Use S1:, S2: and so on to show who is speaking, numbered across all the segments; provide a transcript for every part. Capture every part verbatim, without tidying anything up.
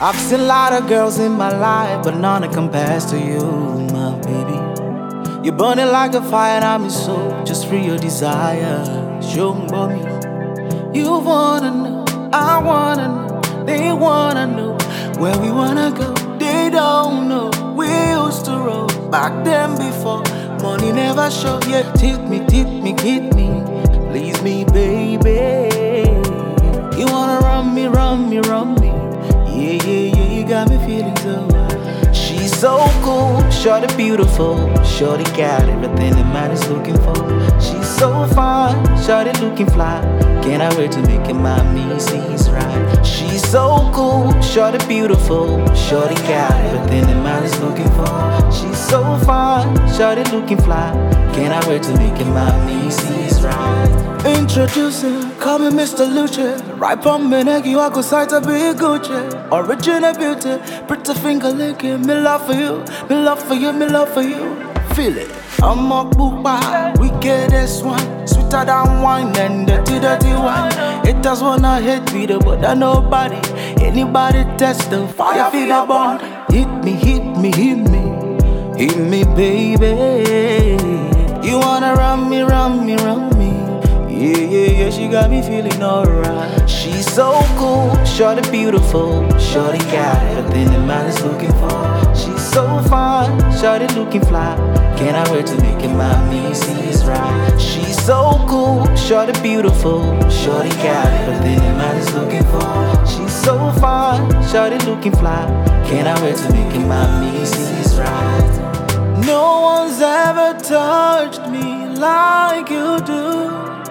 S1: I've seen a lot of girls in my life, but none that compares to you, my baby. You're burning like a fire and I'm your soul. Just free your desire. Show me. You wanna know, I wanna know, they wanna know where we wanna go. They don't know. We used to roll back then before money never showed. Yeah, tip me, tip me, hit me, please me, baby. You wanna run me, run me, run me. Yeah, yeah, yeah, you got me feeling so high. She's so cool, shorty beautiful, shorty got everything a man is looking for. She's so fine, shorty looking fly. Can't I wait to make it my missus right? She's so cool, shorty beautiful, shorty got everything a man is looking for. She's so fine, shorty looking fly. Can't I wait to make it my missus right? Introducing, call me Mister Luce. Right on me neck, you are go sight to be Gucci. Original beauty, pretty finger licking. Me love for you, me love for you, me love for you. Feel it. I'm a booba, wickedest one. Sweeter than wine and dirty, dirty wine. Haters wanna hate me, but I nobody. Anybody test the fire, feel the bond. Hit me, hit me, hit me, hit me, baby. You wanna run me, run me, run me. Yeah, yeah, yeah, she got me feeling alright. She's so cool, shorty beautiful, shorty got everything the man is looking for. She's so fine, shorty looking fly. Can't I wait to make it my missus right? She's so cool, shorty beautiful, shorty got everything the man is looking for. She's so fine, shorty looking fly. Can't I wait to make it my missus right? No one's ever touched me like you do.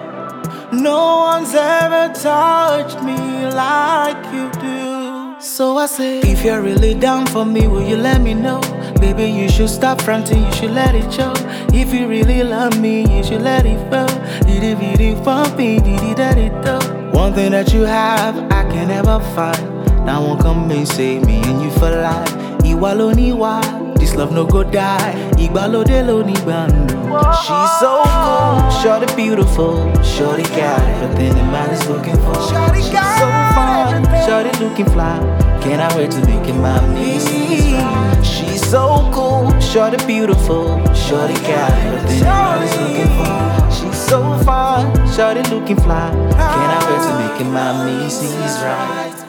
S1: No one's ever touched me like you do. So I say, if you're really down for me, will you let me know? Baby, you should stop fronting, you should let it show. If you really love me, you should let it flow. Did it, did it for me, did it, did it though. One thing that you have, I can never find. Now won't come and say me and you for life. Iwa lo ni wa, this love no go die. Igba lo de lo ni bando. She's so cool, shorty beautiful, shorty got everything the man is looking for. She's so fine, shorty looking fly. Can't I wait to make it my missus? She's so cool, shorty beautiful, shorty got everything the man is looking for. She's so fine, shorty looking fly. Can't I wait to make it my missus right?